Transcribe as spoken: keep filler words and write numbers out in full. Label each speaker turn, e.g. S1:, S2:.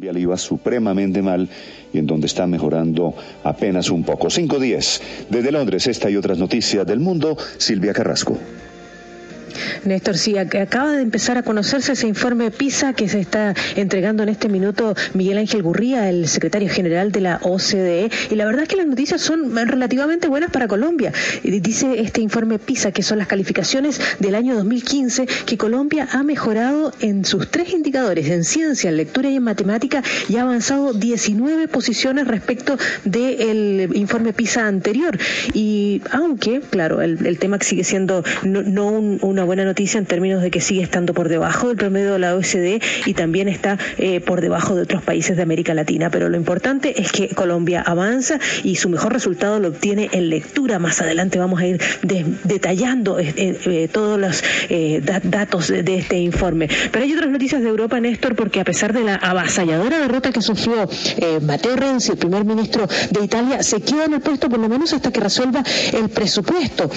S1: Colombia le iba supremamente mal y en donde está mejorando apenas un poco. cinco diez. Desde Londres, esta y otras noticias del mundo, Silvia Carrasco.
S2: Néstor, sí, acaba de empezar a conocerse ese informe PISA que se está entregando en este minuto Miguel Ángel Gurría, el secretario general de la O C D E, y la verdad es que las noticias son relativamente buenas para Colombia. Dice este informe PISA, que son las calificaciones del año dos mil quince, que Colombia ha mejorado en sus tres indicadores, en ciencia, en lectura y en matemática, y ha avanzado diecinueve posiciones respecto del informe PISA anterior. Y aunque, claro, el, el tema sigue siendo no, no un, una buena noticia en términos de que sigue estando por debajo del promedio de la O E C D y también está eh, por debajo de otros países de América Latina. Pero lo importante es que Colombia avanza y su mejor resultado lo obtiene en lectura. Más adelante vamos a ir de, detallando eh, eh, todos los eh, da, datos de, de este informe. Pero hay otras noticias de Europa, Néstor, porque a pesar de la avasalladora derrota que sufrió eh, Matteo Renzi, el primer ministro de Italia, se queda en el puesto por lo menos hasta que resuelva el presupuesto.